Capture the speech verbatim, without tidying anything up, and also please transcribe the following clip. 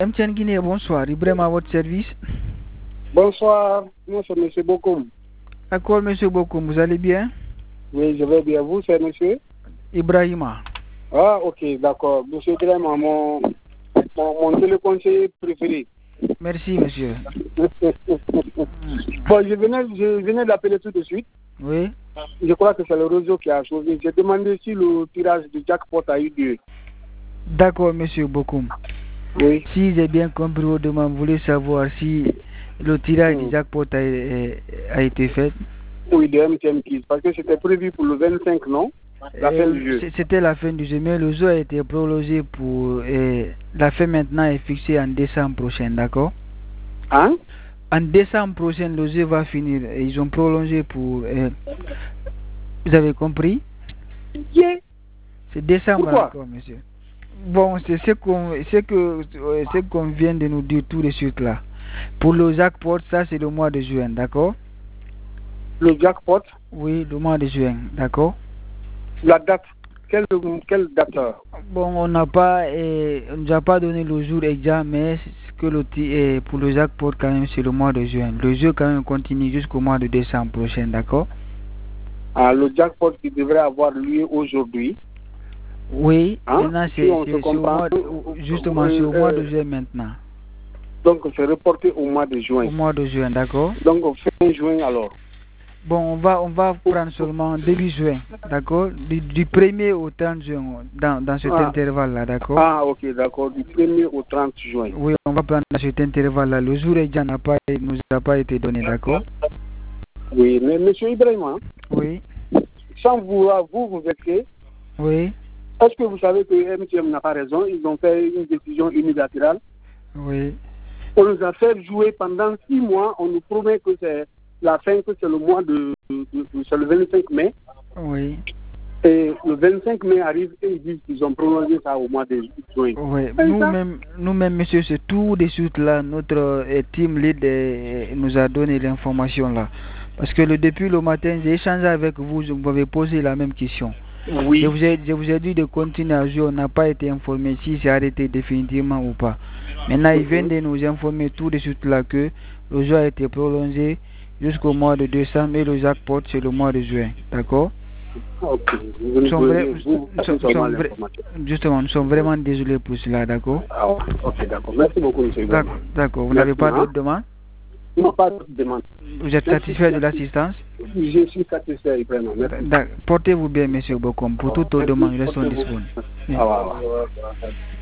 M T N Guinée, bonsoir. Ibrahim à votre service. Bonsoir, moi c'est M. Bokoum. D'accord, M. Bokoum, vous allez bien? Oui, je vais bien. Vous, c'est monsieur Ibrahima. Ah, ok, d'accord. Monsieur Ibrahima, mon, mon, mon téléconseiller préféré. Merci, monsieur. Bon, je venais, je venais d'appeler tout de suite. Oui. Je crois que c'est le réseau qui a changé. J'ai demandé si le tirage du jackpot a eu lieu. D'accord, monsieur Bokoum. Oui. Si j'ai bien compris vos demandes, vous voulez savoir si le tirage Mm. du jackpot a, a été fait? Oui, de M T N Kids. Parce que c'était prévu pour le vingt-cinq, non? La fin du jeu. C'était la fin du jeu, mais le jeu a été prolongé pour... Et la fin maintenant est fixée en décembre prochain, d'accord? Hein? En décembre prochain, le jeu va finir. Et ils ont prolongé pour... Et, vous avez compris? Yeah. C'est décembre Pourquoi? encore, monsieur. Bon, c'est ce qu'on que, ce qu'on vient de nous dire tout de suite là. Pour le jackpot, ça c'est le mois de juin, d'accord? Le jackpot? Oui, le mois de juin, d'accord? La date? Quelle, quelle date? Bon, on n'a pas, eh, on nous a pas donné le jour exact, mais que le, eh, pour le jackpot quand même c'est le mois de juin. Le jeu quand même continue jusqu'au mois de décembre prochain, d'accord? Ah, le jackpot qui devrait avoir lieu aujourd'hui. Oui, hein? maintenant c'est si au mois de, justement c'est au mois de juin maintenant. Donc c'est reporté au mois de juin. Au mois de juin, d'accord? Donc fin juin alors. Bon, on va on va prendre seulement début juin, d'accord? Du, du premier au trente juin, dans, dans cet ah. intervalle-là, d'accord? Ah, ok, d'accord, du premier au trente juin. Oui, on va prendre dans cet intervalle-là. Le jour exact n'a pas nous a pas été donné, d'accord? Oui, mais monsieur Ibrahima. Oui. Sans vouloir vous vous vexer. Oui. Est-ce que vous savez que M T M n'a pas raison? Ils ont fait une décision unilatérale. Oui. On nous a fait jouer pendant six mois. On nous promet que c'est la fin, que c'est le mois de, de, de, de c'est le vingt-cinq mai. Oui. Et le vingt-cinq mai arrive et ils disent qu'ils ont prolongé ça au mois de juin. Oui. Nous-mêmes, nous-mêmes, monsieur, c'est tout de suite là. Notre euh, team lead euh, nous a donné l'information là. Parce que le, depuis le matin, j'ai échangé avec vous, je vous avais posé la même question. Oui. Je vous ai, je vous ai dit de continuer à jouer, on n'a pas été informé si c'est arrêté définitivement ou pas. Maintenant, ils viennent de nous informer tout de suite là que le jeu a été prolongé jusqu'au mois de décembre et le jackpot c'est le mois de juin. D'accord? Ok. Nous sommes vra vous, nous sommes, nous sommes justement, nous sommes vraiment désolés pour cela, d'accord? Ah, ok, d'accord. Merci beaucoup, monsieur. D'accord. Vous n'avez pas d'autres demandes? Non, pas d'autres demandes. Vous êtes satisfait de l'assistance? Je suis satisfait, vraiment. Portez-vous bien, monsieur Bokoum. Pour toute autre demande, restons disponibles. Ah, ouais, ouais.